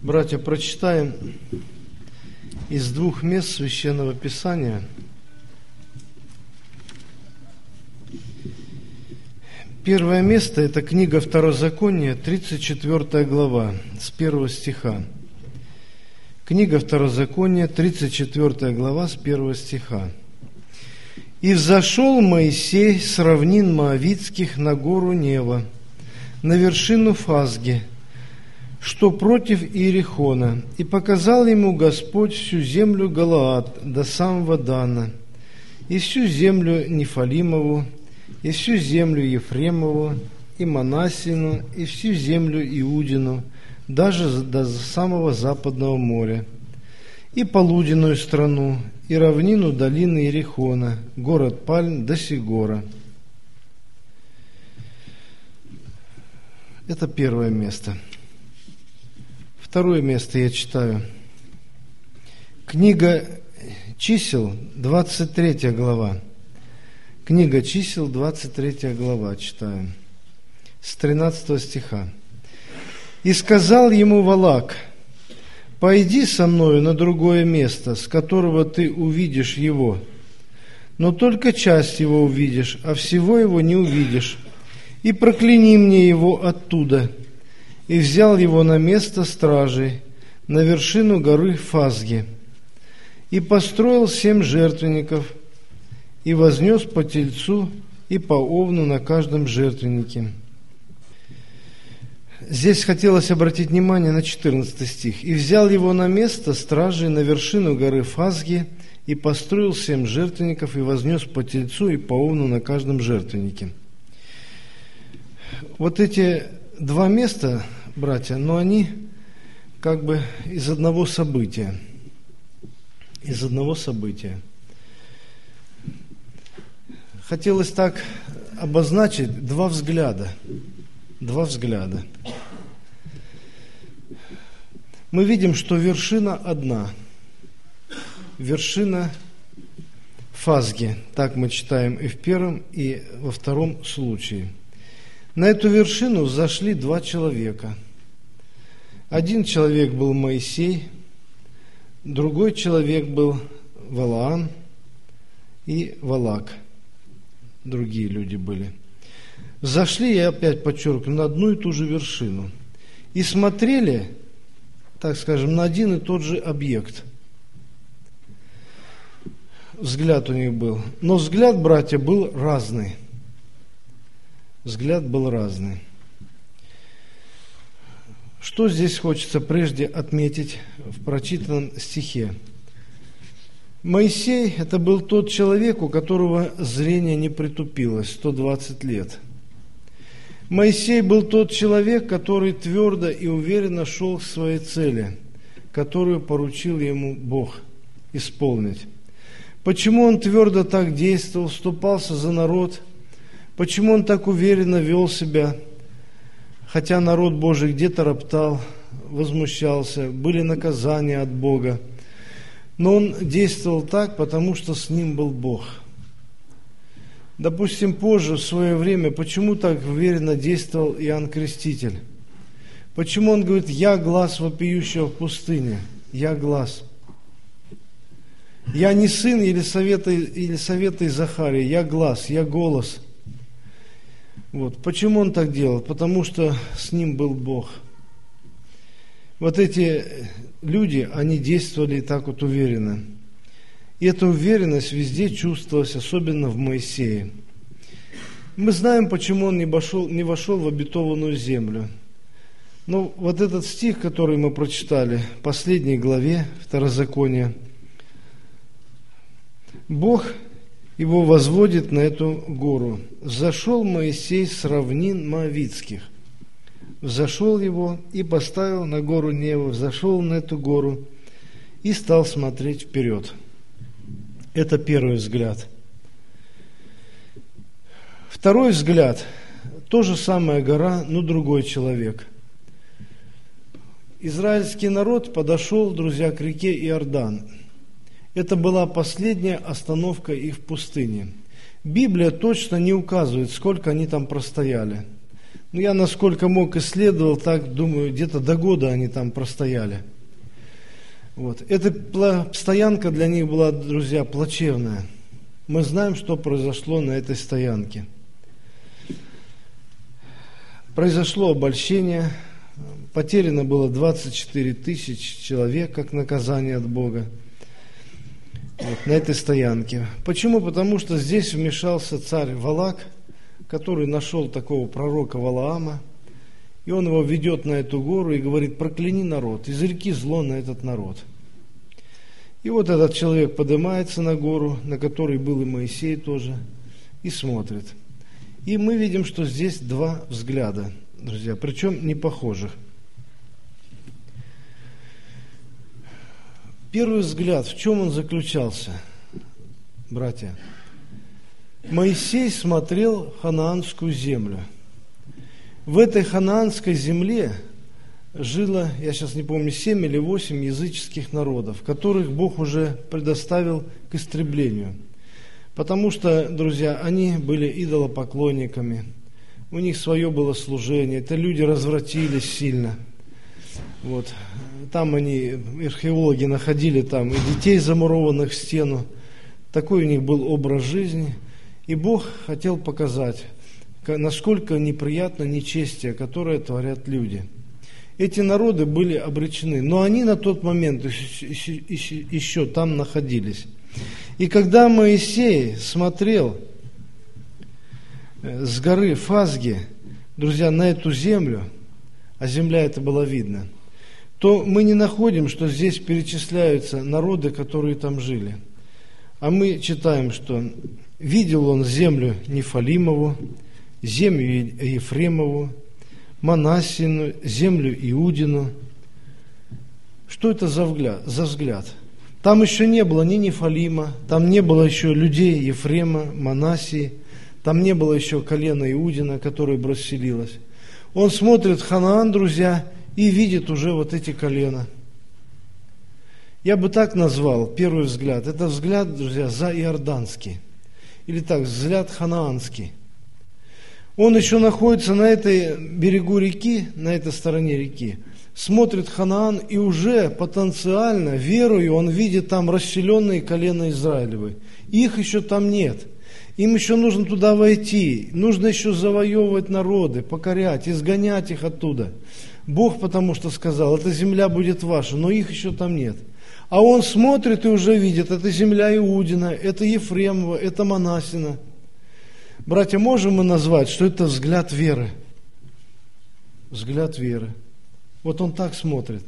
Братья, прочитаем из двух мест Священного Писания. Первое место – это книга Второзакония, 34 глава, с 1 стиха. Книга Второзакония, 34 глава, с 1 стиха. «И взошел Моисей с равнин Моавитских на гору Нева, на вершину Фазги, что против Иерихона, и показал ему Господь всю землю Галаад до самого Дана, и всю землю Нефалимову, и всю землю Ефремову, и Манассину, и всю землю Иудину, даже до самого западного моря, и полуденную страну, и равнину долины Иерихона, город Пальм до Сигора». Это первое место. Второе место я читаю. Книга Чисел, 23 глава. Книга Чисел, 23 глава, читаю, с 13 стиха. «И сказал ему Валак: пойди со мною на другое место, с которого ты увидишь его, но только часть его увидишь, а всего его не увидишь, и прокляни мне его оттуда. И взял его на место стражей, на вершину горы Фазги, и построил 7 жертвенников, и вознес по тельцу и по овну на каждом жертвеннике». Здесь хотелось обратить внимание на 14 стих. «И взял его на место стражей на вершину горы Фазги, и построил 7 жертвенников, и вознес по тельцу и по овну на каждом жертвеннике». Вот эти два места, братья, но они как бы из одного события. Из одного события. Хотелось так обозначить два взгляда. Два взгляда. Мы видим, что вершина одна. Вершина Фазги. Так мы читаем и в первом, и во втором случае. На эту вершину взошли 2 человека. Один человек был Моисей, другой человек был Валаам и Валак. Другие люди были. Взошли, я опять подчеркну, на одну и ту же вершину. И смотрели, так скажем, на один и тот же объект. Взгляд у них был. Но взгляд, братья, был разный. Взгляд был разный. Что здесь хочется прежде отметить в прочитанном стихе? Моисей – это был тот человек, у которого зрение не притупилось 120 лет. Моисей был тот человек, который твердо и уверенно шел к своей цели, которую поручил ему Бог исполнить. Почему он твердо так действовал, вступался за народ? Почему он так уверенно вел себя, хотя народ Божий где-то роптал, возмущался, были наказания от Бога? Но он действовал так, потому что с ним был Бог. Допустим, позже, в свое время, почему так уверенно действовал Иоанн Креститель? Почему он говорит: «Я глас вопиющего в пустыне, я глас». Я не сын Елисавета и Захария, я глас, я голос. Вот. Почему он так делал? Потому что с ним был Бог. Вот эти люди, они действовали так вот уверенно. И эта уверенность везде чувствовалась, особенно в Моисее. Мы знаем, почему он не вошел в обетованную землю. Но вот этот стих, который мы прочитали в последней главе Второзакония, Бог его возводит на эту гору. «Взошел Моисей с равнин Моавитских». Взошел его и поставил на гору Нева, взошел на эту гору и стал смотреть вперед. Это первый взгляд. Второй взгляд – то же самая гора, но другой человек. Израильский народ подошел, друзья, к реке Иордан. Это была последняя остановка их в пустыне. Библия точно не указывает, сколько они там простояли. Ну, я насколько мог исследовал, так думаю, где-то до года они там простояли. Вот. Эта стоянка для них была, друзья, плачевная. Мы знаем, что произошло на этой стоянке. Произошло обольщение, потеряно было 24 тысячи человек, как наказание от Бога, вот, на этой стоянке. Почему? Потому что здесь вмешался царь Валак, который нашел такого пророка Валаама, и он его ведет на эту гору и говорит: прокляни народ, изреки зло на этот народ. И вот этот человек поднимается на гору, на которой был и Моисей тоже, и смотрит. И мы видим, что здесь два взгляда, друзья, причем не похожих. Первый взгляд, в чем он заключался, братья? Моисей смотрел ханаанскую землю. В этой ханаанской земле жило, я сейчас не помню, 7 или 8 языческих народов, которых Бог уже предоставил к истреблению. Потому что, друзья, они были идолопоклонниками, у них свое было служение, это люди развратились сильно. Вот. Там они, археологи, находили там и детей, замурованных в стену. Такой у них был образ жизни. И Бог хотел показать, насколько неприятно нечестие, которое творят люди. Эти народы были обречены, но они на тот момент еще там находились. И когда Моисей смотрел с горы Фазги, друзья, на эту землю, а земля эта была видна, то мы не находим, что здесь перечисляются народы, которые там жили. А мы читаем, что видел он землю Нефалимову, землю Ефремову, Манассину, землю Иудину. Что это за взгляд? Там еще не было ни Нефалима, там не было еще людей Ефрема, Манассии, там не было еще колена Иудина, которое расселилось. Он смотрит Ханаан, друзья, и видит уже вот эти колена. Я бы так назвал первый взгляд. Это взгляд, друзья, заиорданский. Или так, взгляд ханаанский. Он еще находится на этой берегу реки, на этой стороне реки. Смотрит Ханаан, и уже потенциально, верою, он видит там расселенные колена Израилевы. Их еще там нет. Им еще нужно туда войти. Нужно еще завоевывать народы, покорять, изгонять их оттуда. Бог потому что сказал: эта земля будет ваша, но их еще там нет. А он смотрит и уже видит: это земля Иудина, это Ефремова, это Манассина. Братья, можем мы назвать, что это взгляд веры? Взгляд веры. Вот он так смотрит.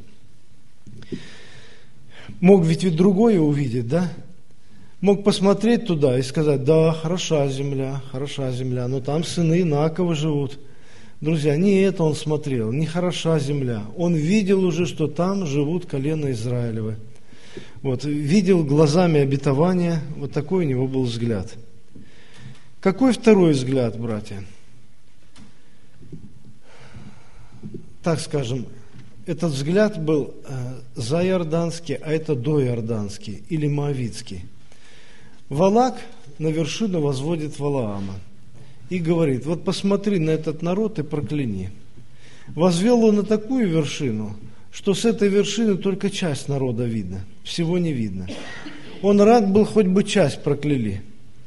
Мог ведь и другое увидеть, да? Мог посмотреть туда и сказать: да, хороша земля, но там сыны Иакова живут. Друзья, не это он смотрел, не хороша земля. Он видел уже, что там живут колена Израилевы. Вот, видел глазами обетования, вот такой у него был взгляд. Какой второй взгляд, братья? Так скажем, этот взгляд был заиорданский, а это доиорданский или моавитский. Валак на вершину возводит Валаама и говорит: вот посмотри на этот народ и прокляни. Возвел он на такую вершину, что с этой вершины только часть народа видно, всего не видно. Он рад был, хоть бы часть прокляли.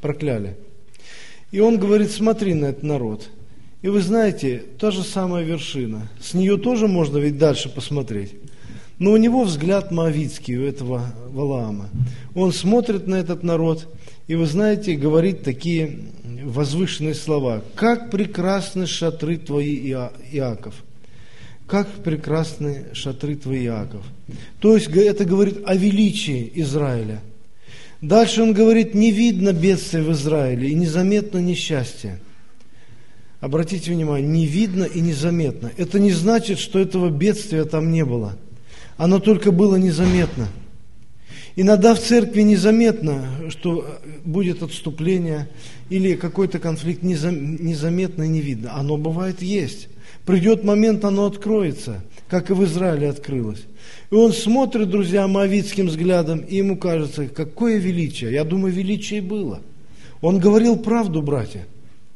И он говорит: смотри на этот народ. И вы знаете, та же самая вершина, с нее тоже можно ведь дальше посмотреть. Но у него взгляд моавитский, у этого Валаама. Он смотрит на этот народ, и вы знаете, говорит такие возвышенные слова: «Как прекрасны шатры твои, Иаков! Как прекрасны шатры твои, Иаков!» То есть это говорит о величии Израиля. Дальше он говорит: не видно бедствия в Израиле и незаметно несчастье. Обратите внимание, не видно и незаметно. Это не значит, что этого бедствия там не было. Оно только было незаметно. Иногда в церкви незаметно, что будет отступление или какой-то конфликт, незаметно и не видно. Оно бывает есть. Придет момент, оно откроется, как и в Израиле открылось. И он смотрит, друзья, моавитским взглядом, и ему кажется: какое величие. Я думаю, величие было. Он говорил правду, братья.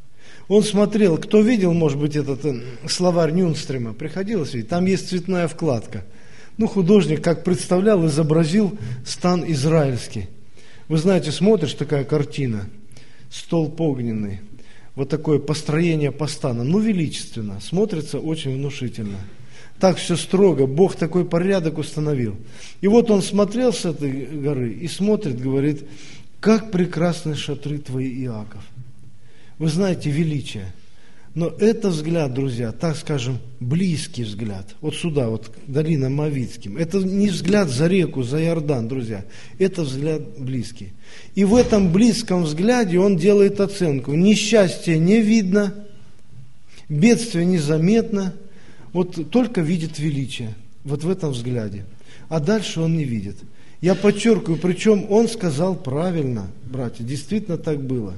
Он смотрел, кто видел, может быть, этот словарь Нюнстрема, приходилось видеть, там есть цветная вкладка. Художник, как представлял, изобразил стан израильский. Вы знаете, смотришь, такая картина, столб огненный, вот такое построение по станам, величественно, смотрится очень внушительно. Так все строго, Бог такой порядок установил. И вот он смотрел с этой горы и смотрит, говорит, как прекрасны шатры твои, Иаков. Вы знаете величие. Но это взгляд, друзья, так скажем, близкий взгляд. Вот сюда, вот долина Моавитским. Это не взгляд за реку, за Иордан, друзья. Это взгляд близкий. И в этом близком взгляде он делает оценку. Несчастья не видно, бедствия незаметно. Вот только видит величие. Вот в этом взгляде. А дальше он не видит. Я подчеркиваю, причем он сказал правильно, братья, действительно так было.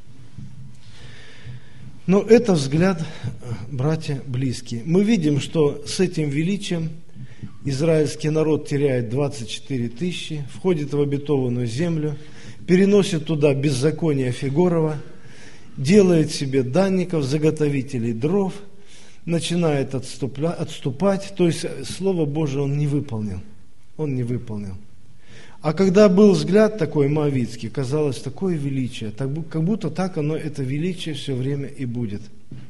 Но это взгляд, братья, близкий. Мы видим, что с этим величием израильский народ теряет 24 тысячи, входит в обетованную землю, переносит туда беззаконие Фигорова, делает себе данников, заготовителей дров, начинает отступать, то есть Слово Божие он не выполнил. Он не выполнил. А когда был взгляд такой моавитский, казалось такое величие, как будто так оно, это величие все время и будет.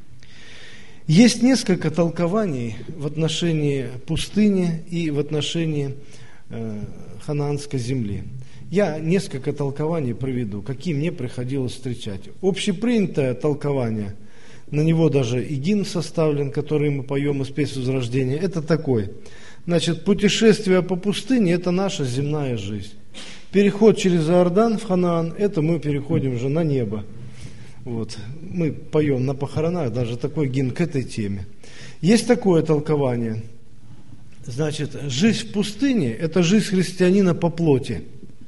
Есть несколько толкований в отношении пустыни и в отношении ханаанской земли. Я несколько толкований приведу, какие мне приходилось встречать. Общепринятое толкование, на него даже и гимн составлен, который мы поем из песни Возрождения, это такой. Значит, путешествие по пустыне – это наша земная жизнь. Переход через Иордан в Ханаан – это мы переходим уже на небо. Вот. Мы поем на похоронах даже такой гимн к этой теме. Есть такое толкование. Значит, жизнь в пустыне – это жизнь христианина по плоти.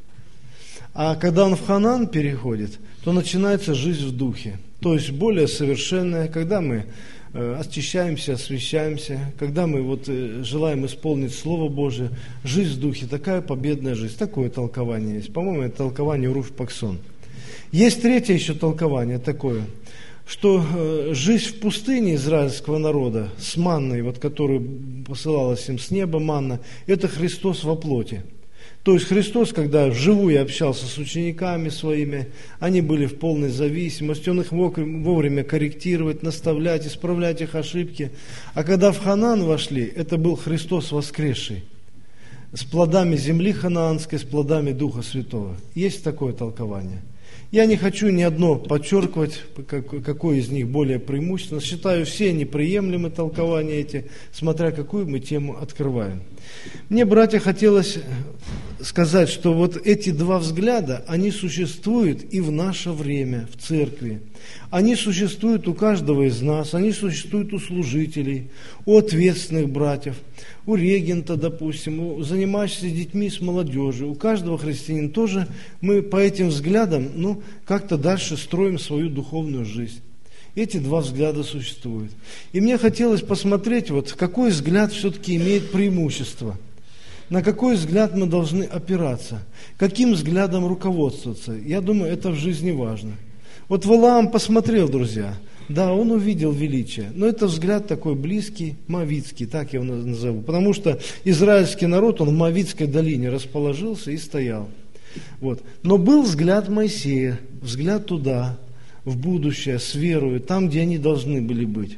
А когда он в Ханаан переходит, то начинается жизнь в духе. То есть более совершенная, когда мы очищаемся, освящаемся, когда мы желаем исполнить Слово Божие, жизнь в духе, такая победная жизнь. Такое толкование есть. По-моему, это толкование Руф Паксон. Есть третье еще толкование такое, что жизнь в пустыне израильского народа с манной, которую посылалась им с неба манна, это Христос во плоти. То есть Христос, когда вживую общался с учениками своими, они были в полной зависимости, Он их мог вовремя корректировать, наставлять, исправлять их ошибки. А когда в Ханаан вошли, это был Христос воскресший, с плодами земли ханаанской, с плодами Духа Святого. Есть такое толкование. Я не хочу ни одно подчеркивать, какое из них более преимущественно. Считаю все неприемлемые толкования эти, смотря какую мы тему открываем. Мне, братья, хотелось сказать, что эти два взгляда, они существуют и в наше время, в церкви. Они существуют у каждого из нас, они существуют у служителей, у ответственных братьев, у регента, допустим, у занимающихся детьми с молодежью. У каждого христианина тоже мы по этим взглядам, как-то дальше строим свою духовную жизнь. Эти два взгляда существуют. И мне хотелось посмотреть, какой взгляд все-таки имеет преимущество. На какой взгляд мы должны опираться? Каким взглядом руководствоваться? Я думаю, это в жизни важно. Валаам посмотрел, друзья. Да, он увидел величие. Но это взгляд такой близкий, моавитский, так я его назову. Потому что израильский народ, он в Моавитской долине расположился и стоял. Но был взгляд Моисея, взгляд туда, в будущее, с верою, там, где они должны были быть.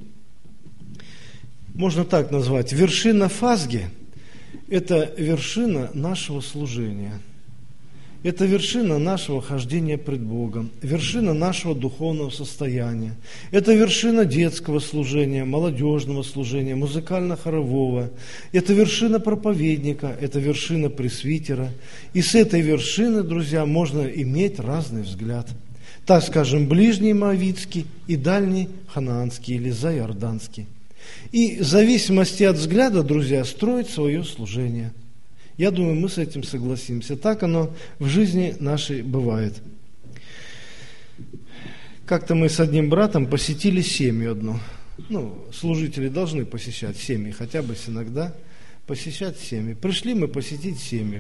Можно так назвать. Вершина Фазги – это вершина нашего служения. Это вершина нашего хождения пред Богом, вершина нашего духовного состояния. Это вершина детского служения, молодежного служения, музыкально-хорового. Это вершина проповедника, это вершина пресвитера. И с этой вершины, друзья, можно иметь разный взгляд. Так скажем, ближний моавитский и дальний ханаанский или заиорданский. И в зависимости от взгляда, друзья, строить свое служение. Я думаю, мы с этим согласимся. Так оно в жизни нашей бывает. Как-то мы с одним братом посетили семью одну. Служители должны посещать семьи, хотя бы иногда посещать семьи. Пришли мы посетить семью.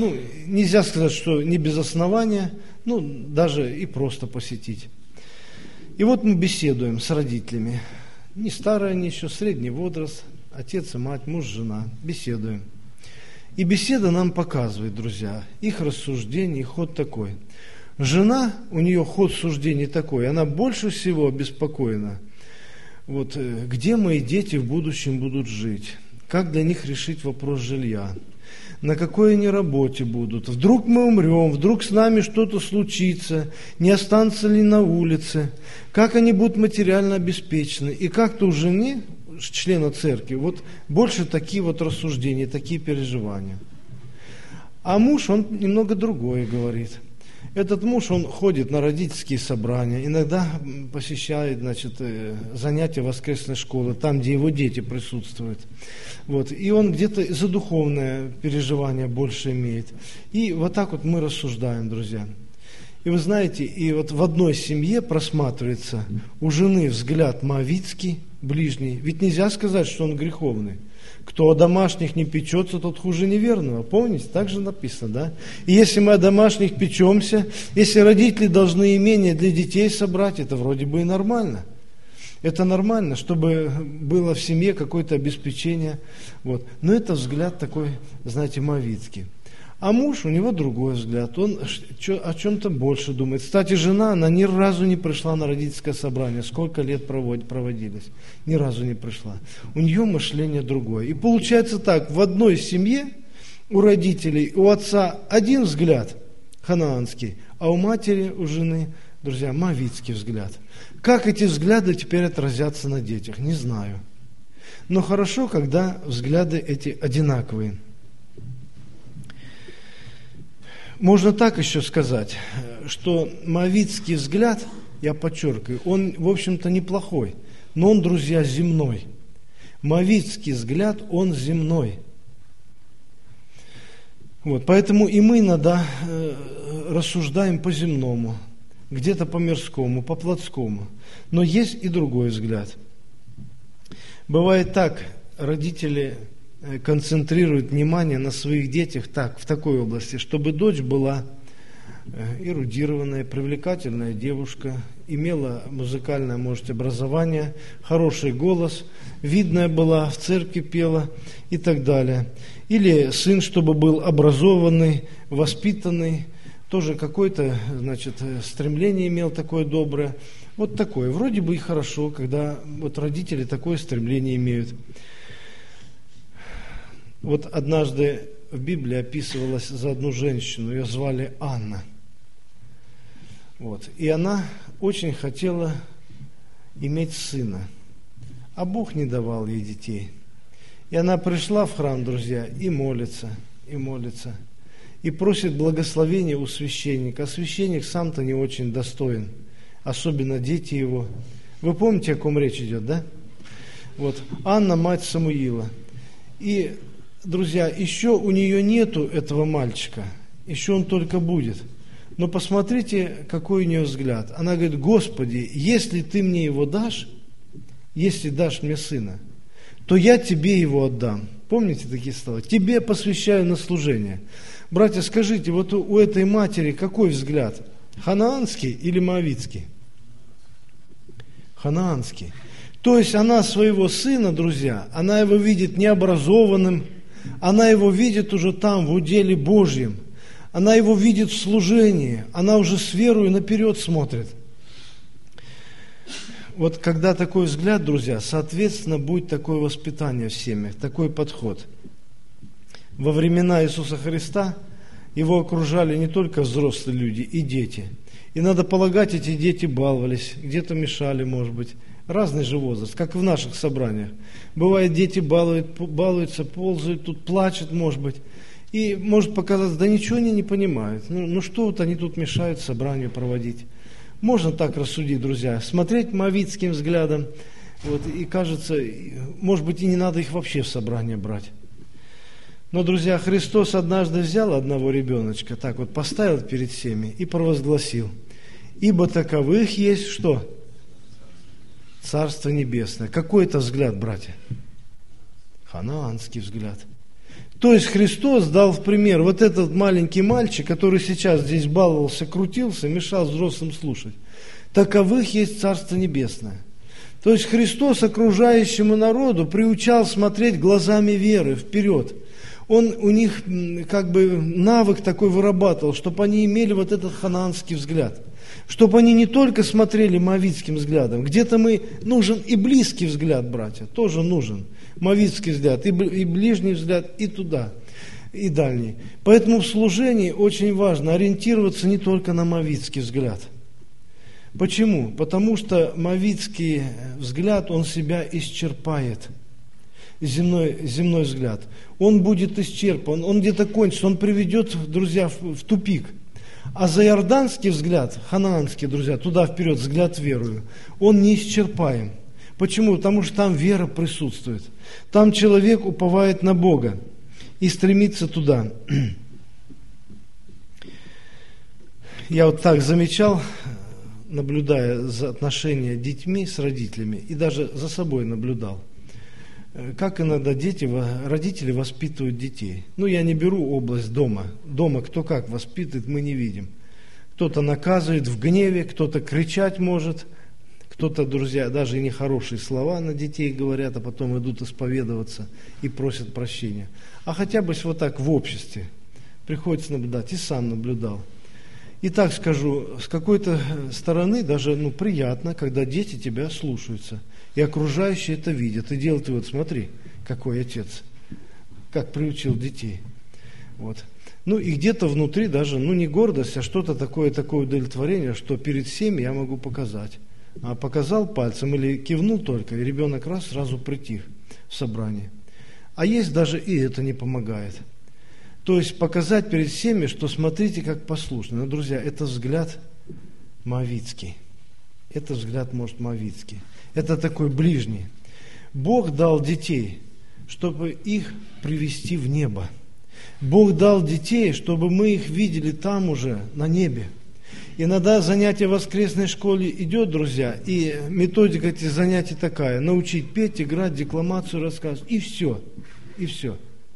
Нельзя сказать, что не без основания, даже и просто посетить. И вот мы беседуем с родителями. Не старые они еще, средний возраст, отец и мать, муж, жена. Беседуем. И беседа нам показывает, друзья, их рассуждение, их ход такой. Жена, у нее ход суждений такой, она больше всего обеспокоена. Вот, где мои дети в будущем будут жить? Как для них решить вопрос жилья? На какой они работе будут? Вдруг мы умрем, вдруг с нами что-то случится, не останутся ли на улице? Как они будут материально обеспечены? И как-то у жены, члена церкви, вот больше такие вот рассуждения, такие переживания. А муж, он немного другое говорит. Этот муж, он ходит на родительские собрания, иногда посещает, занятия воскресной школы, там, где его дети присутствуют. Вот. И он где-то за духовное переживание больше имеет. И вот так вот мы рассуждаем, друзья. И вы знаете, и вот в одной семье просматривается у жены взгляд моавитский, ближний. Ведь нельзя сказать, что он греховный. Кто о домашних не печется, тот хуже неверного. Помните, так же написано, да? И если мы о домашних печемся, если родители должны имение для детей собрать, это вроде бы и нормально. Это нормально, чтобы было в семье какое-то обеспечение. Вот. Но это взгляд такой, знаете, моавитский. А муж, у него другой взгляд, он о чем-то больше думает. Кстати, жена, она ни разу не пришла на родительское собрание, сколько лет проводились, ни разу не пришла. У нее мышление другое. И получается так, в одной семье у родителей, у отца один взгляд ханаанский, а у матери, у жены, друзья, моавитский взгляд. Как эти взгляды теперь отразятся на детях, не знаю. Но хорошо, когда взгляды эти одинаковые. Можно так еще сказать, что моавитский взгляд, я подчеркиваю, он, в общем-то, неплохой, но он, друзья, земной. Моавитский взгляд, он земной. Вот, поэтому и мы иногда рассуждаем по-земному, где-то по-мирскому, по-плотскому. Но есть и другой взгляд. Бывает так, родители концентрирует внимание на своих детях в такой области, чтобы дочь была эрудированная, привлекательная девушка, имела музыкальное, может, образование, хороший голос, видная была, в церкви пела и так далее. Или сын, чтобы был образованный, воспитанный, тоже какое-то, стремление имел такое доброе. Вот такое. Вроде бы и хорошо, когда вот родители такое стремление имеют. Вот однажды в Библии описывалась за одну женщину, ее звали Анна. Вот. И она очень хотела иметь сына, а Бог не давал ей детей. И она пришла в храм, друзья, и молится, и просит благословения у священника. А священник сам-то не очень достоин, особенно дети его. Вы помните, о ком речь идет, да? Вот. Анна, мать Самуила. И друзья, еще у нее нету этого мальчика, еще он только будет. Но посмотрите, какой у нее взгляд. Она говорит: Господи, если ты мне его дашь, если дашь мне сына, то я тебе его отдам. Помните такие слова? Тебе посвящаю на служение. Братья, скажите, вот у этой матери какой взгляд? Ханаанский или моавитский? Ханаанский. То есть она своего сына, друзья, она его видит необразованным, она его видит уже там, в уделе Божьем. Она его видит в служении. Она уже с верою наперед смотрит. Вот когда такой взгляд, друзья, соответственно, будет такое воспитание в семьях, такой подход. Во времена Иисуса Христа его окружали не только взрослые люди, и дети. И надо полагать, эти дети баловались, где-то мешали, может быть. Разный же возраст, как и в наших собраниях. Бывает, дети балуются, ползают, тут плачут, может быть. И может показаться, да ничего они не понимают. Ну что вот они тут мешают собранию проводить. Можно так рассудить, друзья, смотреть моавитским взглядом. Вот, и кажется, может быть, и не надо их вообще в собрание брать. Но, друзья, Христос однажды взял одного ребеночка, так вот поставил перед всеми и провозгласил: ибо таковых есть что? Царство Небесное. Какой это взгляд, братья? Ханаанский взгляд. То есть Христос дал в пример вот этот маленький мальчик, который сейчас здесь баловался, крутился, мешал взрослым слушать. таковых есть Царство Небесное. То есть Христос окружающему народу приучал смотреть глазами веры вперед. Он у них как бы навык такой вырабатывал, чтобы они имели вот этот ханаанский взгляд. Чтобы они не только смотрели моавитским взглядом. Где-то нужен и близкий взгляд, братья, тоже нужен. Моавитский взгляд, и ближний взгляд, и туда, и дальний. Поэтому в служении очень важно ориентироваться не только на моавитский взгляд. Почему? Потому что моавитский взгляд, он себя исчерпает. Земной взгляд. Он будет исчерпан, он где-то кончится, он приведет, друзья, в тупик. А заиорданский взгляд, ханаанский, друзья, туда вперед, взгляд верою, он неисчерпаем. Почему? Потому что там вера присутствует. Там человек уповает на Бога и стремится туда. Я вот так замечал, наблюдая за отношения детьми с родителями, и даже за собой наблюдал, как иногда родители воспитывают детей. Я не беру область дома. Дома кто как воспитывает, мы не видим. Кто-то наказывает в гневе, кто-то кричать может, кто-то, друзья, даже и нехорошие слова на детей говорят, а потом идут исповедоваться и просят прощения. А хотя бы вот так в обществе приходится наблюдать, и сам наблюдал. И так скажу, с какой-то стороны даже приятно, когда дети тебя слушаются. И окружающие это видят. И делают, вот смотри, какой отец, как приучил детей. Вот. И где-то внутри даже, не гордость, а что-то такое удовлетворение, что перед всеми я могу показать. А показал пальцем или кивнул только, и ребенок сразу притих в собрании. А есть даже и это не помогает. То есть показать перед всеми, что смотрите, как послушны. Но, друзья, это взгляд моавитский. Это взгляд, может, моавитский. Это такой ближний. Бог дал детей, чтобы их привести в небо. Бог дал детей, чтобы мы их видели там уже, на небе. Иногда занятие в воскресной школе идет, друзья, и методика этих занятий такая: научить петь, играть, декламацию рассказывать, и все, и все.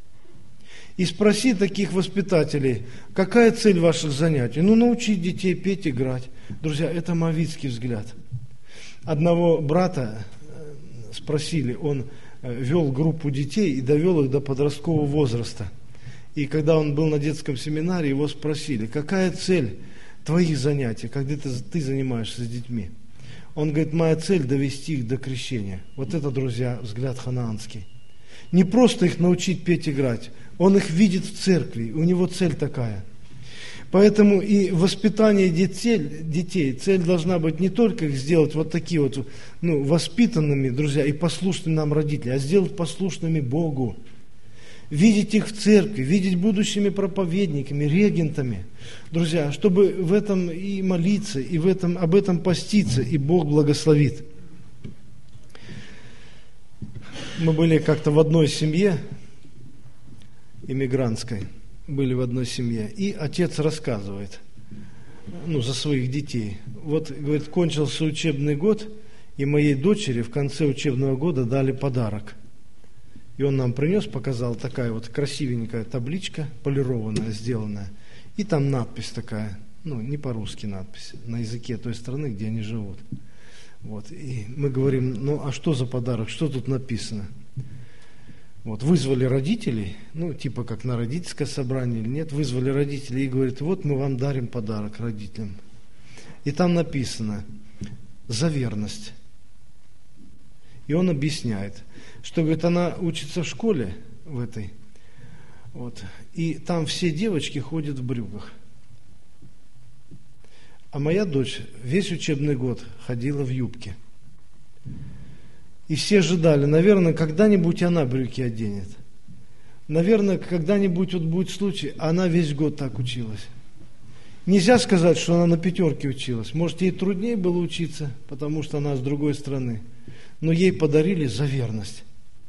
И спроси таких воспитателей, какая цель ваших занятий? Научить детей петь, играть. Друзья, это моавитский взгляд. Одного брата спросили, он вел группу детей и довел их до подросткового возраста. И когда он был на детском семинаре, его спросили, какая цель твоих занятий, когда ты занимаешься с детьми? Он говорит, моя цель довести их до крещения. Вот это, друзья, взгляд ханаанский. Не просто их научить петь, играть. Он их видит в церкви, у него цель такая. Поэтому и воспитание детей, цель должна быть не только их сделать вот такие вот, воспитанными, друзья, и послушными нам родителям, а сделать послушными Богу. Видеть их в церкви, видеть будущими проповедниками, регентами. Друзья, чтобы в этом и молиться, и об этом поститься, и Бог благословит. Мы были как-то в одной семье, иммигрантской, были в одной семье, и отец рассказывает, за своих детей. Вот, говорит, кончился учебный год, и моей дочери в конце учебного года дали подарок. И он нам принес, показал, такая вот красивенькая табличка, полированная, сделанная, и там надпись такая, не по-русски надпись, на языке той страны, где они живут. Вот, и мы говорим, а что за подарок, что тут написано? Вот, вызвали родителей, типа как на родительское собрание или нет, вызвали родителей и говорят, вот мы вам дарим подарок родителям. И там написано «За верность». И он объясняет, что, говорит, она учится в школе в этой, вот, и там все девочки ходят в брюках. А моя дочь весь учебный год ходила в юбке. И все ожидали, наверное, когда-нибудь она брюки оденет. Наверное, когда-нибудь будет случай, а она весь год так училась. Нельзя сказать, что она на 5 училась. Может, ей труднее было учиться, потому что она с другой страны. Но ей подарили за верность.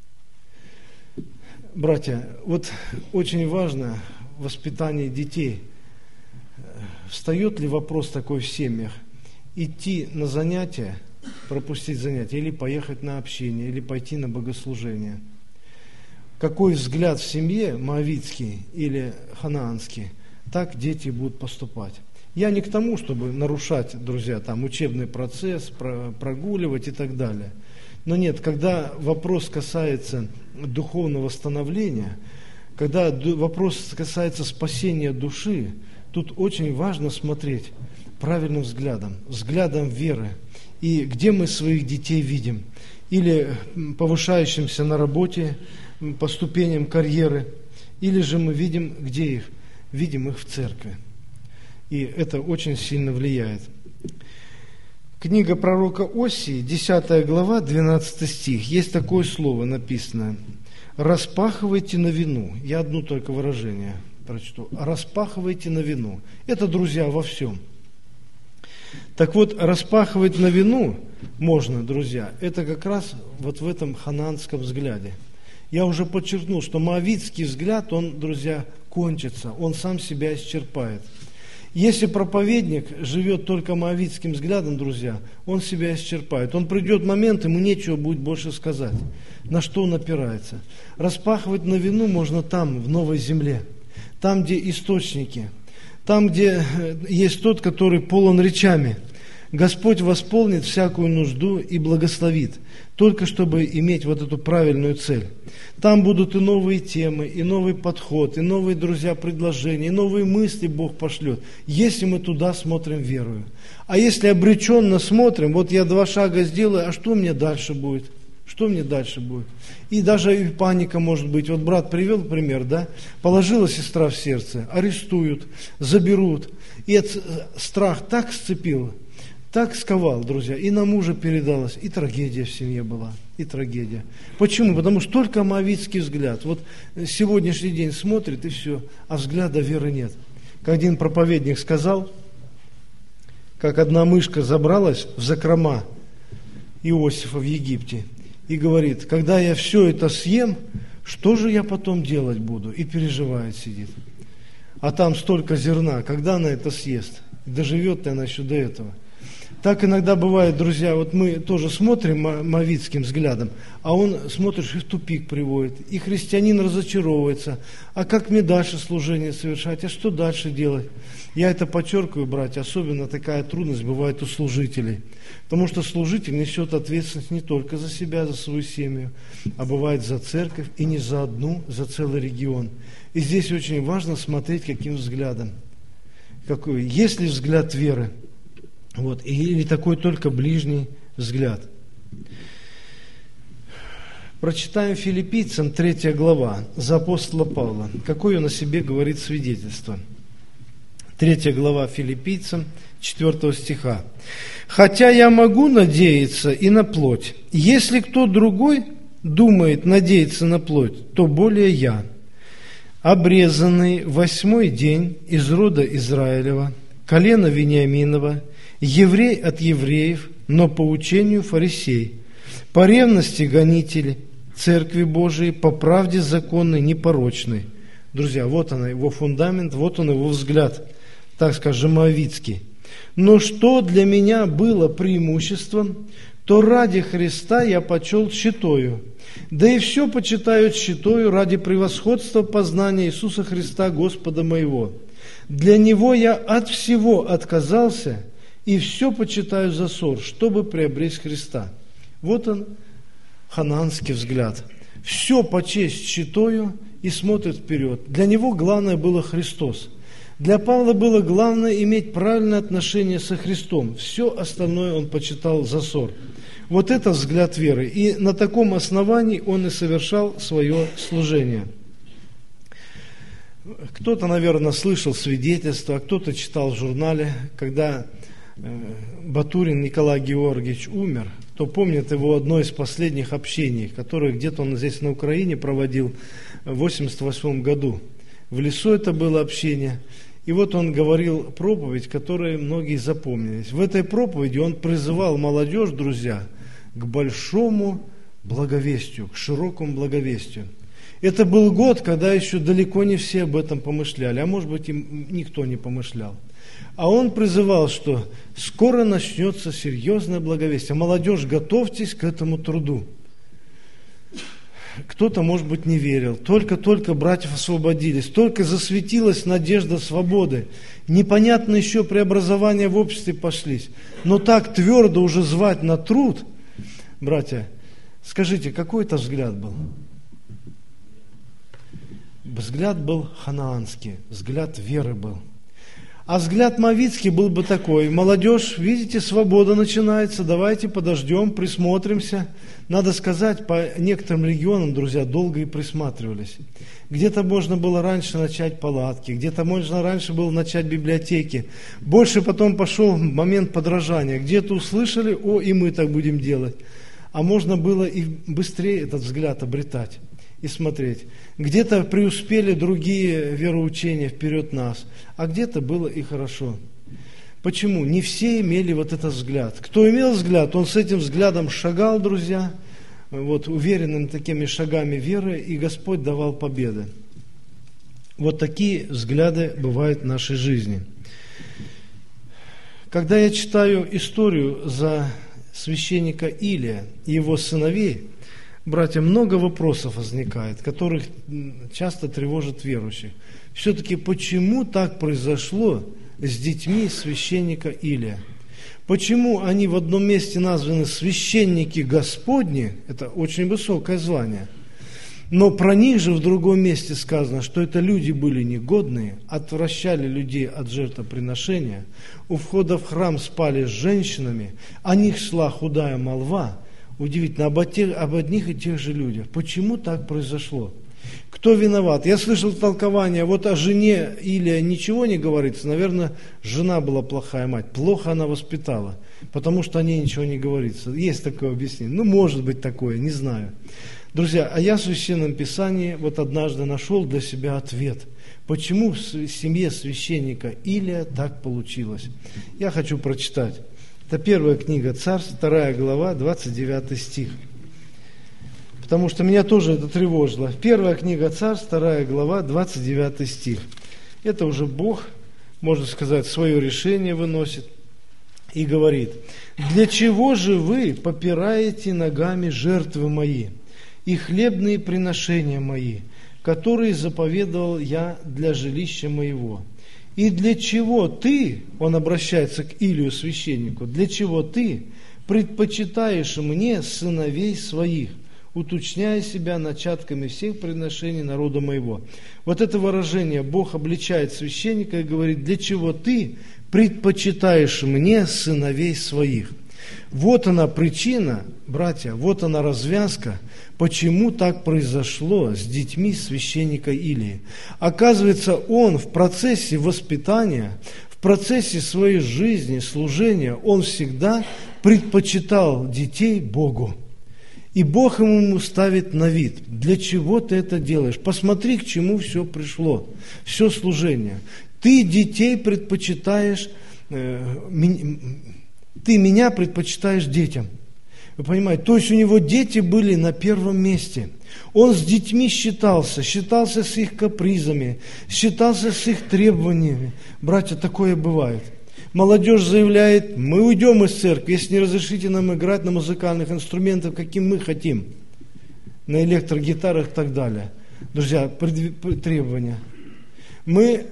Братья, вот очень важно воспитание детей. Встает ли вопрос такой в семьях? Идти на занятия, пропустить занятия, или поехать на общение, или пойти на богослужение. Какой взгляд в семье, моавитский или ханаанский, так дети будут поступать. Я не к тому, чтобы нарушать, друзья, там учебный процесс, прогуливать и так далее. Но нет, когда вопрос касается духовного становления, когда вопрос касается спасения души, тут очень важно смотреть правильным взглядом, взглядом веры. И где мы своих детей видим? Или повышающимся на работе, по ступеням карьеры, или же мы видим, где их? Видим их в церкви. И это очень сильно влияет. Книга пророка Осии, 10 глава, 12 стих. Есть такое слово написано. «Распахивайте на вину». Я одно только выражение прочту. «Распахивайте на вину». Это, друзья, во всем. Так вот, распахивать на вину можно, друзья, это как раз вот в этом ханаанском взгляде. Я уже подчеркнул, что моавитский взгляд, он, друзья, кончится, он сам себя исчерпает. Если проповедник живет только моавитским взглядом, друзья, он себя исчерпает. Он придет момент, ему нечего будет больше сказать. На что он опирается? Распахивать на вину можно там, в новой земле, там, где источники, там, где есть тот, который полон речами. Господь восполнит всякую нужду и благословит, только чтобы иметь вот эту правильную цель. Там будут и новые темы, и новый подход, и новые, друзья, предложения, и новые мысли Бог пошлет, если мы туда смотрим верою. А если обреченно смотрим, вот я 2 шага сделаю, а что мне дальше будет? Что мне дальше будет? И даже и паника может быть. Вот брат привел пример, да? Положила сестра в сердце, арестуют, заберут. И этот страх так сцепил, так сковал, друзья, и на мужа передалось, и трагедия в семье была, и трагедия. Почему? Потому что только моавитский взгляд. Вот сегодняшний день смотрит, и все, а взгляда веры нет. Как один проповедник сказал, как одна мышка забралась в закрома Иосифа в Египте, и говорит, когда я все это съем, что же я потом делать буду? И переживает, сидит. А там столько зерна, когда она это съест? Доживет ли она еще до этого? Так иногда бывает, друзья, вот мы тоже смотрим моавитским взглядом, а он, смотришь, и в тупик приводит, и христианин разочаровывается. А как мне дальше служение совершать? А что дальше делать? Я это подчеркиваю, братья, особенно такая трудность бывает у служителей. Потому что служитель несет ответственность не только за себя, за свою семью, а бывает за церковь, и не за одну, за целый регион. И здесь очень важно смотреть, каким взглядом. Какой? Есть ли взгляд веры? Вот, или такой только ближний взгляд. Прочитаем Филиппийцам 3 глава за апостола Павла. Какое он о себе говорит свидетельство? 3 глава Филиппийцам, 4 стиха. «Хотя я могу надеяться и на плоть, если кто другой думает надеяться на плоть, то более я, обрезанный 8-й день из рода Израилева, колена Вениаминова, еврей от евреев, но по учению фарисей, по ревности гонитель Церкви Божией, по правде законной, непорочной». Друзья, вот он его фундамент, вот он его взгляд, так скажем, моавитский. «Но что для меня было преимуществом, то ради Христа я почел тщетою, да и все почитаю тщетою ради превосходства познания Иисуса Христа, Господа моего. Для Него я от всего отказался, и все почитаю за ссор, чтобы приобрести Христа». Вот он, ханаанский взгляд. Все почесть тщетою и смотрит вперед. Для него главное было Христос. Для Павла было главное иметь правильное отношение со Христом. Все остальное он почитал за ссор. Вот это взгляд веры. И на таком основании он и совершал свое служение. Кто-то, наверное, слышал свидетельство, а кто-то читал в журнале, когда Батурин Николай Георгиевич умер, кто помнит его одно из последних общений, которое где-то он здесь на Украине проводил в 1988 году. В лесу это было общение. И вот он говорил проповедь, которую многие запомнились. В этой проповеди он призывал молодежь, друзья, к большому благовестию, к широкому благовестию. Это был год, когда еще далеко не все об этом помышляли, а может быть, им никто не помышлял. А он призывал, что скоро начнется серьезное благовестие. Молодежь, готовьтесь к этому труду. кто-то, может быть, не верил. Только братьев освободились, только засветилась надежда свободы. Непонятно еще преобразования в обществе пошлись. Но так твердо уже звать на труд, братья, скажите, какой это взгляд был? Взгляд был ханаанский, взгляд веры был. А взгляд мавитский был бы такой: молодежь, видите, свобода начинается, давайте подождем, присмотримся. Надо сказать, по некоторым регионам, друзья, долго и присматривались. Где-то можно было раньше начать палатки, где-то можно раньше было начать библиотеки. Больше потом пошел момент подражания. Где-то услышали, и мы так будем делать. А можно было и быстрее этот взгляд обретать и смотреть. Где-то преуспели другие вероучения вперед нас, а где-то было и хорошо. Почему? Не все имели вот этот взгляд. Кто имел взгляд, он с этим взглядом шагал, друзья, вот уверенными такими шагами веры, и Господь давал победы. Вот такие взгляды бывают в нашей жизни. Когда я читаю историю за священника Илия и его сыновей, братья, много вопросов возникает, которых часто тревожат верующих. Все-таки почему так произошло с детьми священника Илия? Почему они в одном месте названы священники Господни? Это очень высокое звание. Но про них же в другом месте сказано, что это люди были негодные, отвращали людей от жертвоприношения, у входа в храм спали с женщинами, о них шла худая молва. Удивительно, об одних и тех же людях. Почему так произошло? Кто виноват? Я слышал толкование, вот о жене Илия ничего не говорится. Наверное, жена была плохая мать, плохо она воспитала, потому что о ней ничего не говорится. Есть такое объяснение. Ну, может быть такое, не знаю. Друзья, а я в Священном Писании вот однажды нашел для себя ответ. Почему в семье священника Илия так получилось? Я хочу прочитать. Это первая книга Царств, 2 глава, 29 стих. Потому что меня тоже это тревожило. Первая книга Царств, 2 глава, 29 стих. Это уже Бог, можно сказать, свое решение выносит и говорит: «Для чего же вы попираете ногами жертвы мои и хлебные приношения мои, которые заповедовал я для жилища моего? И для чего ты, он обращается к Илию священнику, для чего ты предпочитаешь мне сыновей своих, уточняя себя начатками всех приношений народа моего?» Вот это выражение Бог обличает священника и говорит: для чего ты предпочитаешь мне сыновей своих? Вот она причина, братья, вот она развязка, почему так произошло с детьми священника Илии. Оказывается, он в процессе воспитания, в процессе своей жизни, служения, он всегда предпочитал детей Богу. И Бог ему ставит на вид: для чего ты это делаешь? Посмотри, к чему все пришло, все служение. Ты детей предпочитаешь, ты меня предпочитаешь детям. Вы понимаете? То есть у него дети были на первом месте. Он с детьми считался с их капризами, считался с их требованиями. Братья, такое бывает. Молодежь заявляет: мы уйдем из церкви, если не разрешите нам играть на музыкальных инструментах, каким мы хотим, на электрогитарах и так далее. Друзья, требования. Мы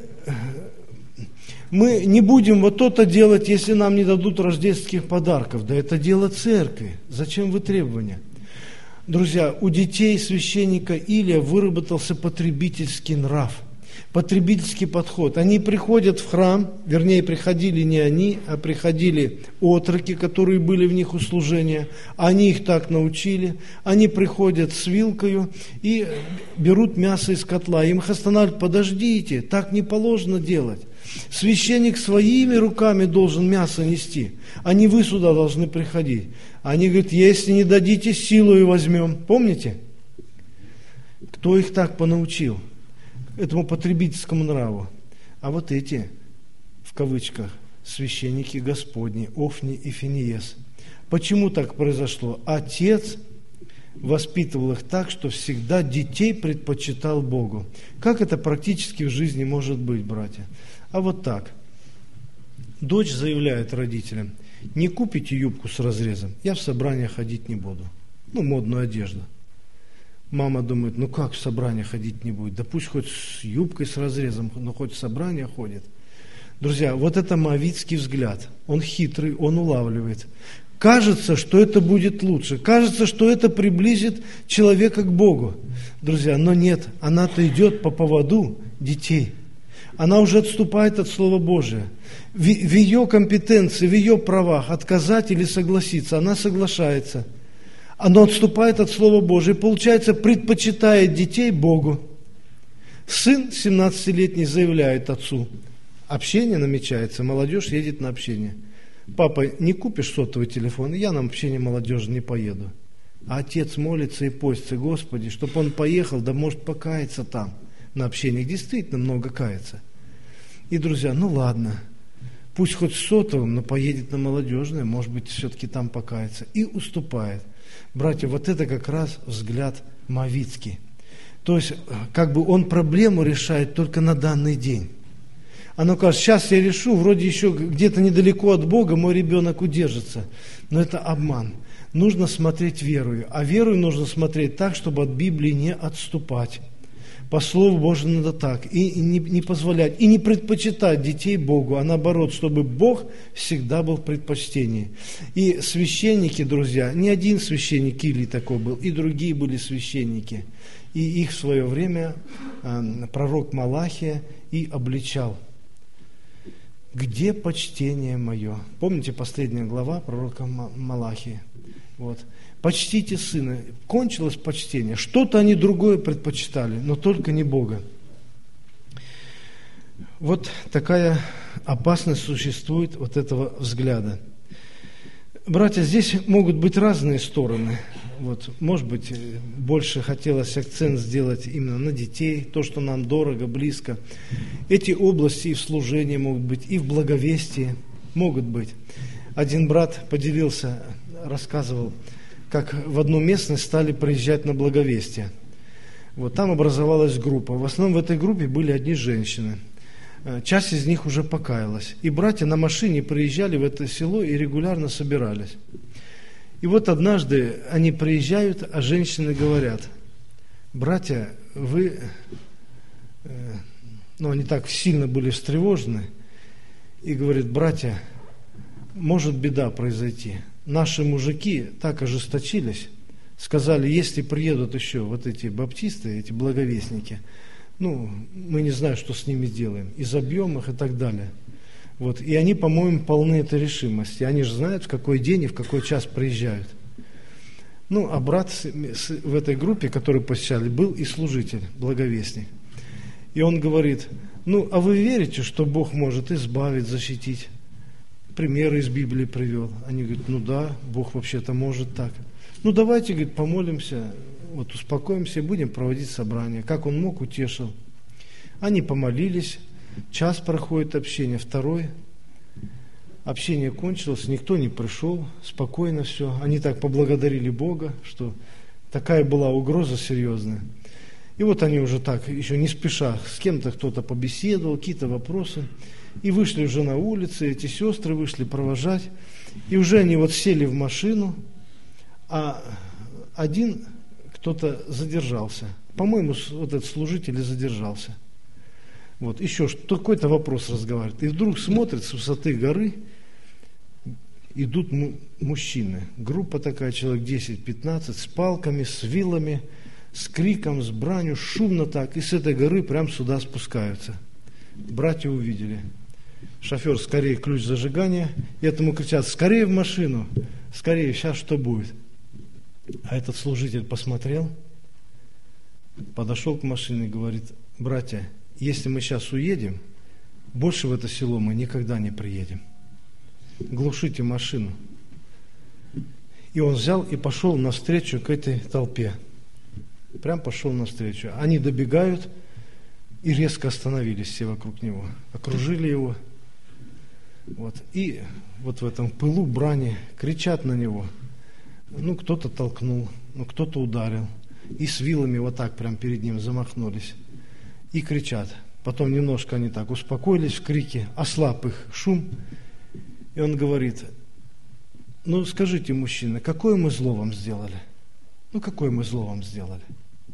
не будем вот то-то делать, если нам не дадут рождественских подарков. Да это дело церкви. Зачем вы требования? Друзья, у детей священника Илия выработался потребительский нрав, потребительский подход. Они приходят в храм, вернее, приходили не они, а приходили отроки, которые были в них у служения. Они их так научили. Они приходят с вилкою и берут мясо из котла. Им их останавливают: подождите, так не положено делать. Священник своими руками должен мясо нести, а не вы сюда должны приходить. Они говорят: если не дадите, силою возьмем. Помните? Кто их так понаучил этому потребительскому нраву? А вот эти, в кавычках, священники Господни, Офни и Финиес. Почему так произошло? Отец воспитывал их так, что всегда детей предпочитал Богу. Как это практически в жизни может быть, братья? А вот так. Дочь заявляет родителям: не купите юбку с разрезом, я в собрание ходить не буду. Модную одежду. Мама думает, ну как в собрание ходить не будет? Да пусть хоть с юбкой с разрезом, но хоть в собрание ходит. Друзья, вот это моавитский взгляд. Он хитрый, он улавливает. Кажется, что это будет лучше. Кажется, что это приблизит человека к Богу. Друзья, но нет, она-то идет по поводу детей. Она уже отступает от Слова Божия. В ее компетенции, в ее правах отказать или согласиться, она соглашается. Она отступает от Слова Божия, получается, предпочитает детей Богу. Сын 17-летний заявляет отцу, общение намечается, молодежь едет на общение. Папа, не купишь сотовый телефон, я на общение молодежи не поеду. А отец молится и постится, Господи, чтобы он поехал, да может покаяться там. На общениях действительно много кается. И, друзья, ну ладно, пусть хоть сотовым, но поедет на молодежное, может быть, все-таки там покается. И уступает. Братья, вот это как раз взгляд моавитский. То есть, как бы он проблему решает только на данный день. Оно кажется, сейчас я решу, вроде еще где-то недалеко от Бога мой ребенок удержится. Но это обман. Нужно смотреть верою. А верою нужно смотреть так, чтобы от Библии не отступать. По Слову Божьему надо так. И не позволять, и не предпочитать детей Богу, а наоборот, чтобы Бог всегда был в предпочтении. И священники, друзья, не один священник Илий такой был, и другие были священники. И их в свое время пророк Малахия и обличал. «Где почтение мое?» Помните последняя глава пророка Малахии? Вот. «Почтите сына». Кончилось почтение. Что-то они другое предпочитали, но только не Бога. Вот такая опасность существует вот этого взгляда. Братья, здесь могут быть разные стороны. Вот, может быть, больше хотелось акцент сделать именно на детей, то, что нам дорого, близко. Эти области и в служении могут быть, и в благовестии могут быть. Один брат поделился, рассказывал, как в одну местность стали приезжать на благовестие. Вот, там образовалась группа. В основном в этой группе были одни женщины. Часть из них уже покаялась. И братья на машине приезжали в это село и регулярно собирались. И вот однажды они приезжают, а женщины говорят: братья, вы, они так сильно были встревожены, и говорят: братья, может беда произойти. Наши мужики так ожесточились, сказали, если приедут еще вот эти баптисты, эти благовестники, мы не знаем, что с ними сделаем, и забьем их и так далее. Вот. И они, по-моему, полны этой решимости. Они же знают, в какой день и в какой час приезжают. А брат в этой группе, который посещали, был и служитель, благовестник. И он говорит: а вы верите, что Бог может избавить, защитить? Примеры из Библии привел. Они говорят: да, Бог вообще-то может так. Давайте, говорит, помолимся, успокоимся и будем проводить собрание. Как он мог, утешил. Они помолились. Час проходит общение, второй. Общение кончилось, никто не пришел, спокойно все. Они так поблагодарили Бога, что такая была угроза серьезная. И вот они уже так, еще не спеша, с кем-то кто-то побеседовал, какие-то вопросы. И вышли уже на улицы, эти сестры вышли провожать. И уже они сели в машину, а один кто-то задержался. По-моему, этот служитель и задержался. Еще какой-то вопрос разговаривает. И вдруг смотрит, с высоты горы идут мужчины. Группа такая, человек 10-15, с палками, с вилами, с криком, с бранью, шумно так. И с этой горы прям сюда спускаются. Братья увидели. Шофер: скорее ключ зажигания. И этому кричат: скорее в машину, скорее, сейчас что будет? А этот служитель посмотрел, подошел к машине и говорит: братья, если мы сейчас уедем, больше в это село мы никогда не приедем. Глушите машину. И он взял и пошел навстречу к этой толпе. Прям пошел навстречу. Они добегают и резко остановились все вокруг него. Окружили его. И в этом пылу брани кричат на него. Кто-то толкнул, кто-то ударил. И с вилами так прям перед ним замахнулись. И кричат. Потом немножко они так успокоились в крике, ослаб их шум. И он говорит: скажите, мужчина, какое мы зло вам сделали? Какое мы зло вам сделали?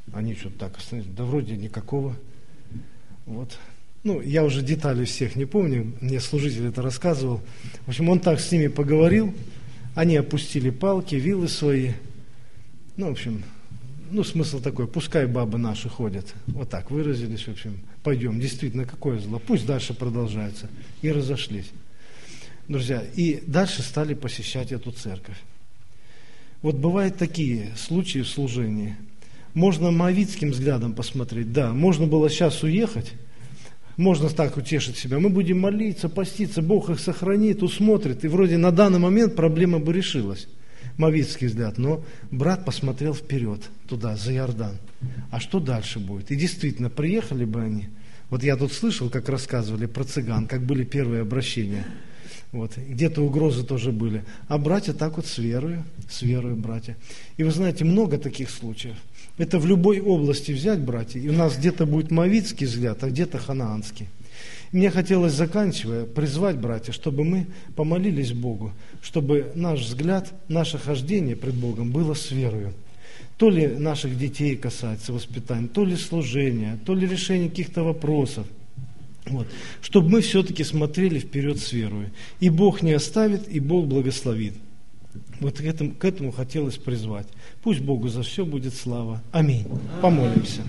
Они что-то так остановились. Да вроде никакого. Вот. Ну, я уже деталей всех не помню, мне служитель это рассказывал. В общем, он так с ними поговорил, они опустили палки, вилы свои. Ну, в общем, смысл такой, пускай бабы наши ходят. Вот так выразились, в общем, пойдем, действительно, какое зло, пусть дальше продолжается. И разошлись. Друзья, и дальше стали посещать эту церковь. Вот бывают такие случаи в служении. Можно моавитским взглядом посмотреть, да, можно было сейчас уехать, можно так утешить себя, мы будем молиться, поститься, Бог их сохранит, усмотрит, и вроде на данный момент проблема бы решилась, моавитский взгляд, но брат посмотрел вперед, туда, за Иордан, а что дальше будет? И действительно, приехали бы они, вот я тут слышал, как рассказывали про цыган, как были первые обращения, вот, где-то угрозы тоже были, а братья так вот с верою братья. И вы знаете, много таких случаев. Это в любой области взять, братья, и у нас где-то будет моавитский взгляд, а где-то ханаанский. И мне хотелось, заканчивая, призвать, братья, чтобы мы помолились Богу, чтобы наш взгляд, наше хождение пред Богом было с верою. То ли наших детей касается воспитания, то ли служения, то ли решения каких-то вопросов. Вот. Чтобы мы все-таки смотрели вперед с верою. И Бог не оставит, и Бог благословит. Вот к этому хотелось призвать. Пусть Богу за все будет слава. Аминь. Помолимся.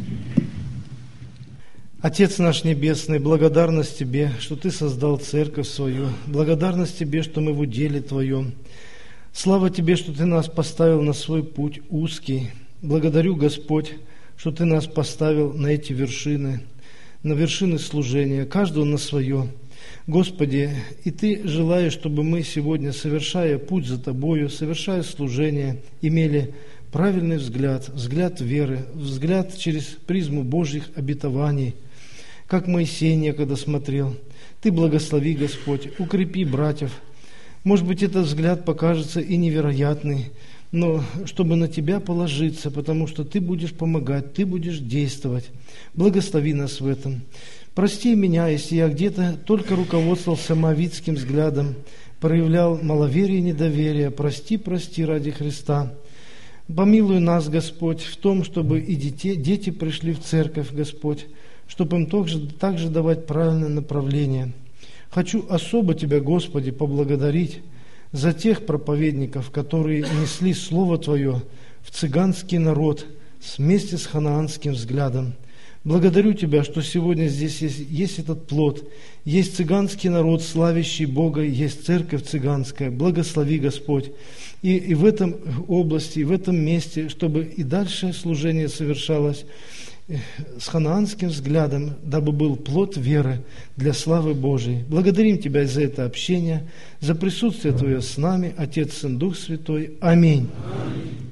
Отец наш Небесный, благодарность Тебе, что Ты создал церковь свою. Благодарность Тебе, что мы в уделе Твоем. Слава Тебе, что Ты нас поставил на свой путь узкий. Благодарю, Господь, что Ты нас поставил на эти вершины, на вершины служения, каждого на свое. Господи, и Ты желаешь, чтобы мы сегодня, совершая путь за Тобою, совершая служение, имели правильный взгляд, взгляд веры, взгляд через призму Божьих обетований, как Моисей некогда смотрел. Ты благослови, Господь, укрепи братьев. Может быть, этот взгляд покажется и невероятный, но чтобы на Тебя положиться, потому что Ты будешь помогать, Ты будешь действовать. Благослови нас в этом. Прости меня, если я где-то только руководствовался моавитским взглядом, проявлял маловерие и недоверие. Прости ради Христа. Помилуй нас, Господь, в том, чтобы и дети пришли в церковь, Господь, чтобы им также давать правильное направление. Хочу особо Тебя, Господи, поблагодарить за тех проповедников, которые несли Слово Твое в цыганский народ вместе с ханаанским взглядом. Благодарю Тебя, что сегодня здесь есть этот плод, есть цыганский народ, славящий Бога, есть церковь цыганская. Благослови, Господь, и в этом области, и в этом месте, чтобы и дальше служение совершалось с ханаанским взглядом, дабы был плод веры для славы Божией. Благодарим Тебя за это общение, за присутствие Твое с нами, Отец, Сын, Дух Святой. Аминь.